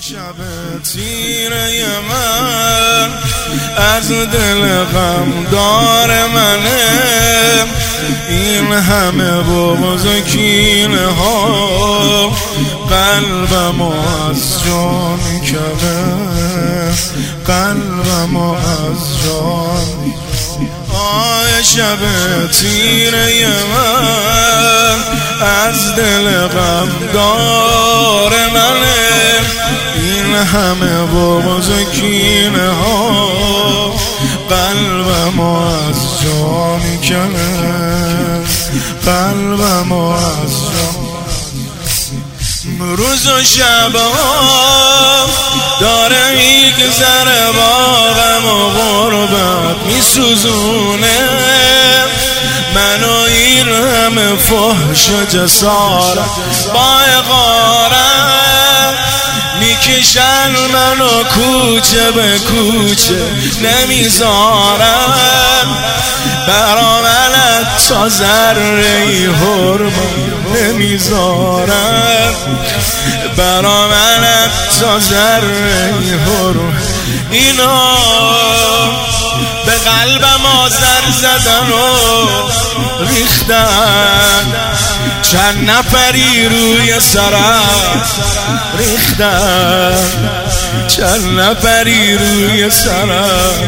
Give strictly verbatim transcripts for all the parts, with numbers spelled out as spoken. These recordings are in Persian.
شب تیره من از دل غم دار منه، این همه بغض و کینه ها قلبمو از جان کنه، قلبمو از جان. آی شب تیره من از دل غم دار منه، این همه بغض و کینه ها قلبمو از جان کنه، قلبمو از جان. روز و شب ها داره میگذره با غم و غربت میسوزونه منو، این همه فحش و جسارت با غارت میکشن منو کوچه به کوچه نمیذارن، برا من تا ذره حرمت نمیذارن، برا من تا ذره حرمت. اینا به قلبم آذر زدن و ریختن، چند نفری روی سرم ریختن، چند نفری روی سرم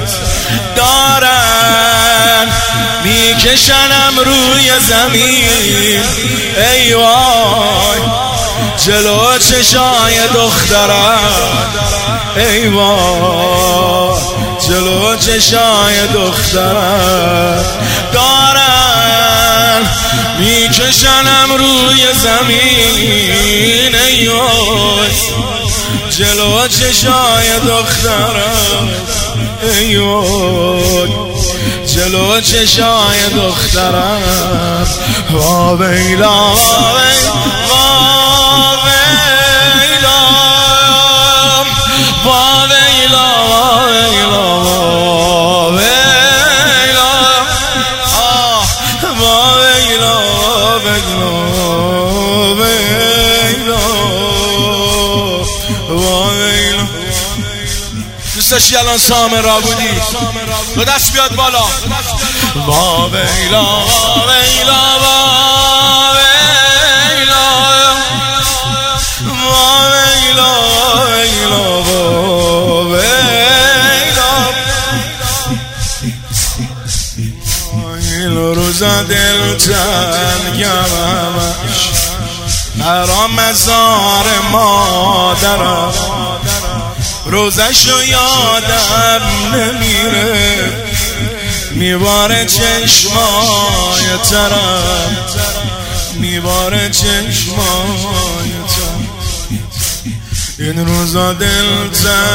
دارن میکشنم روی زمین. ای وای جلو چشای دخترم، ای وای جلو چشای دخترم دارن میکشنم روی زمین. ای وای جلو چشای دخترم، ای وای جلو چشای دخترم. وا ویلا وا ویلا وا ویلا وا ویلا وا ویلا وا ویلا وا ویلا. دوست داشتی الان سامر را بودی دو دست بیاد بالا. وا ویلا وا ویلا وا ویلا وا ویلا ویلا وا ویلا. این روزا دل تنگمش برا مزار مادرم، روزشو یادم نمیره میباره چشمای ترم، میباره چشمای ترم. این روزا دل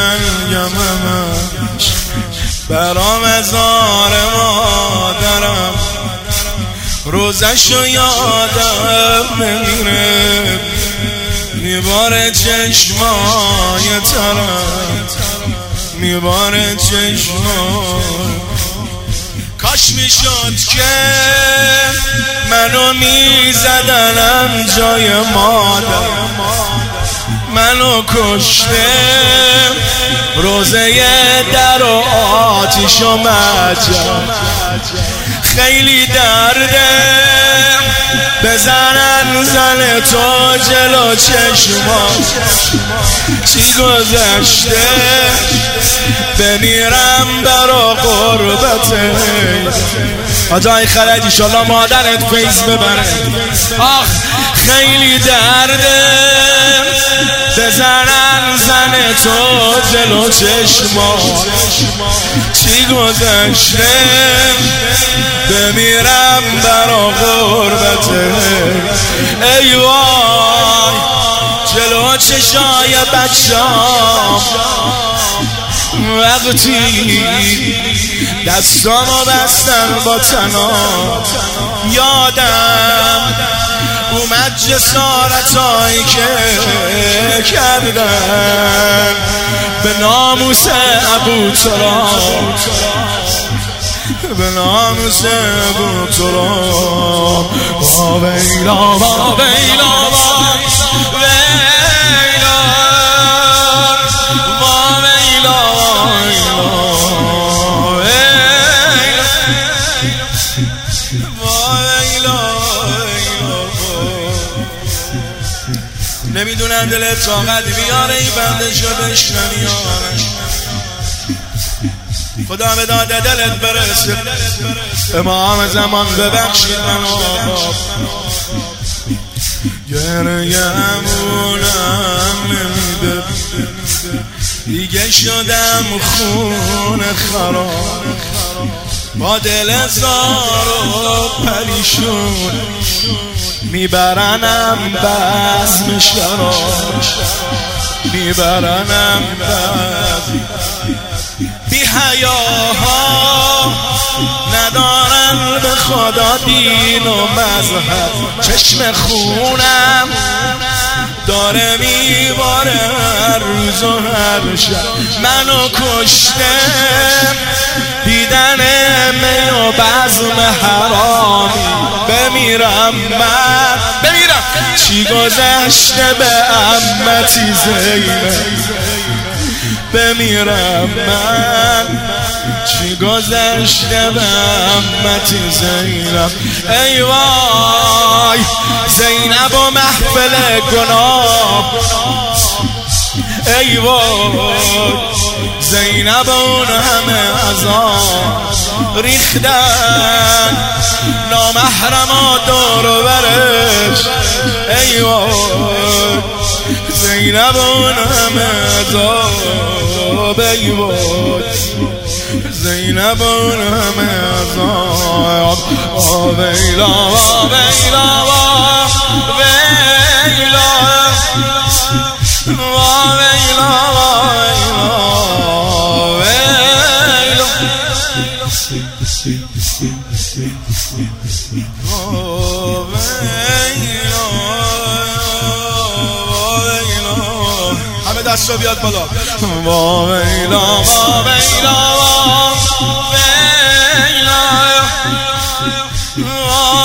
تنگمش برا مزار مادرم، روزشو یادم نمیره میباره چشمای ترم، میباره چشمای. کاش میشد که منو میزدنم جای مادر، منو کشته روزه در و آتیش و مجم. خیلی درده بزنن زن تو جلو چشمان، چی گذشته بمیرم برا قربته. آجای خلج ایشالله مادرت فیض ببره. آخ خیلی درده بزنن زن تو جلو چشمان، چی گذشته بمیرم برا غربته. ای وای جلو چشای بچه‌ام وقتی دستامو بستن با تنام، یادم اومد جسارتایی که کردن به ناموس ابوتراب، به ناموس ابوتراب. وا ویلا وا ویلا وا ویلا طاقت بیاره این بندشو بشنوی خدا به داد دلت برسه امام زمان ببخشید من آقا گریم اونم نمیده دیگه شدم خون خراب با دل زار و پریشون میبرنم بزم شراب میبرنم بزم بی حیاها ندارن به خدا دین و مذهب چشم خونم داره میباره هر روز و هر شب منو کشته دیدن می و بزم حرامی بمیرم من بمیرم چی گذشته به امتی زینب بمیرم من چی گذشته به امتی زینب ای وای زینب و محفل گناه ای وای زینب و اون همه عذاب ریختن نامحرما دور و برش ای وای زینب و اون همه عذاب ای وای زینب و اون همه عذاب ویلا ویلا ویلا همه دست رو بیاد بالا وا ویلا وا ویلا وا ویلا وا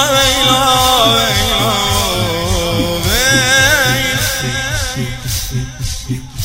ویلا ویلا